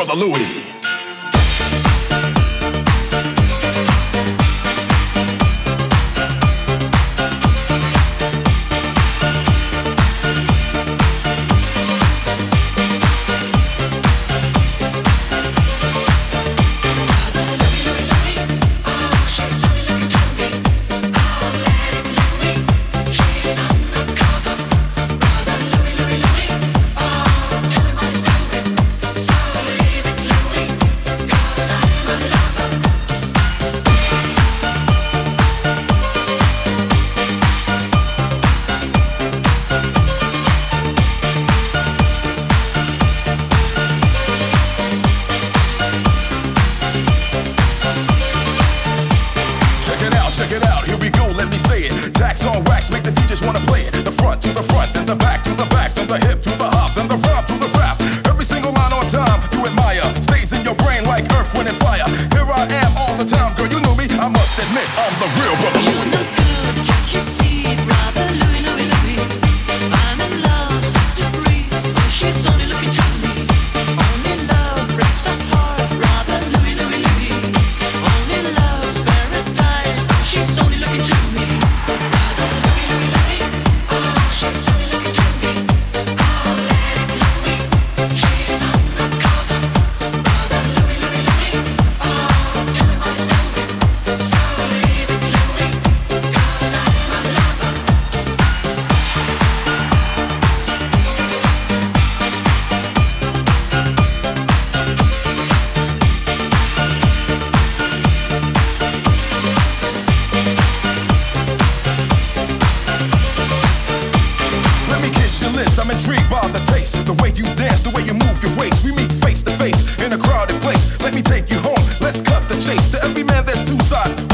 brother Louie. Check it out, here we go, let me say it. Tax on wax, make the DJs wanna play it. The front to the front, then the back to the back, then the hip to the hop, then the rap to the rap. Every single line on time, you admire. Stays in your brain like earth, wind, and fire. Here I am all the time, girl, you knew me. I must admit, I'm the real brother Louie. Can't you see, brother Louie, Louie, Louie? I'm in love, set to free. Oh, she's only looking to me. Only love breaks our heart, brother Louie, Louie, Louie. Only love's paradise. Oh, she's only looking to me. Brother Louie, Louie, Louie. Oh, she's only looking to me. Oh, let it Louie. She's undercover. Brother Louie, Louie, Louie. Oh, tell him what he's doing. So leave it Louie, 'cause I'm a lover. Let me kiss your lips, I'm intrigued by the taste. The way you dance, the way you move your waist. We meet face to face in a crowded place. Let me take you home, let's cut the chase. To every man there's two sides.